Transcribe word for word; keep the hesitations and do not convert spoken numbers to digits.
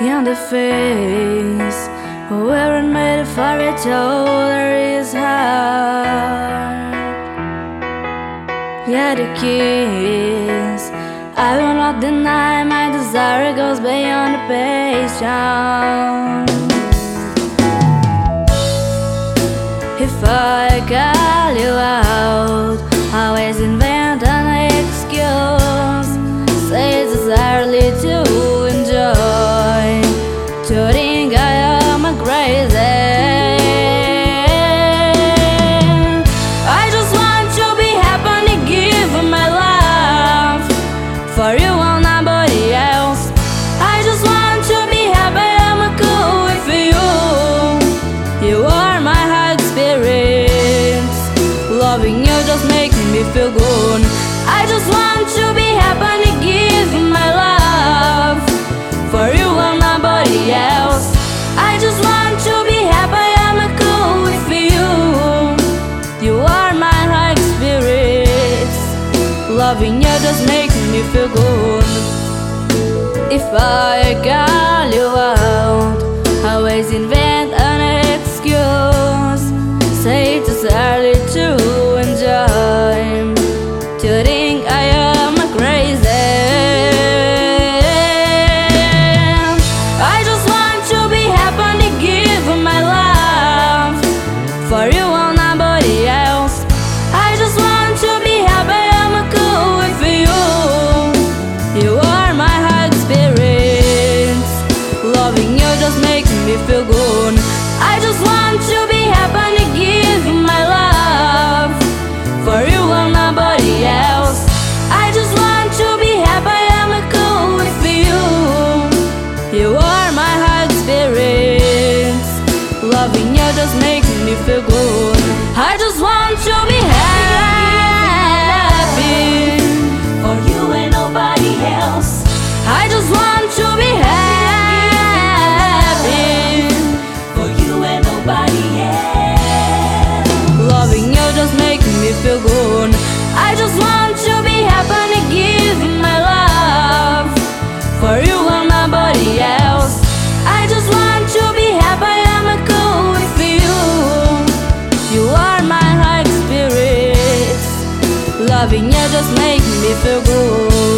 in the face. We weren't made for each other, is hard. Yeah, the kiss, I will not deny my desire goes beyond the patience. If I call you out, always invent an excuse. Say it's early to enjoy, to think I am crazy. I just want to be happy to give my love for you and nobody else. I just want to be happy, I'm cool with you. You are my high experience. Loving you just makes me feel good. I just want to be happy to give my love for you and nobody else. I just want to be happy, I'm cool with you. You are my high experience. Loving you just makes me feel good. If I call you out, always invent an excuse. Say it's early to enjoy, to think I am crazy. I just want to be happy to give my love for you and nobody else. I just want to be happy, I'm cool with you. You are my high experience. Loving you just makes me feel good. I just want to be happy to give my love for you and nobody else. I just want to be happy, I'm cool with you. You are my high experience. Loving you just makes me feel good. I just want to be happy for you and nobody else. I just want to be happy for you and nobody else. Loving you just makes me feel good. I just want to be happy to give my love for you and nobody else. I just want to be happy, I'm cool with you. You are my high experience. Loving you just makes me feel good.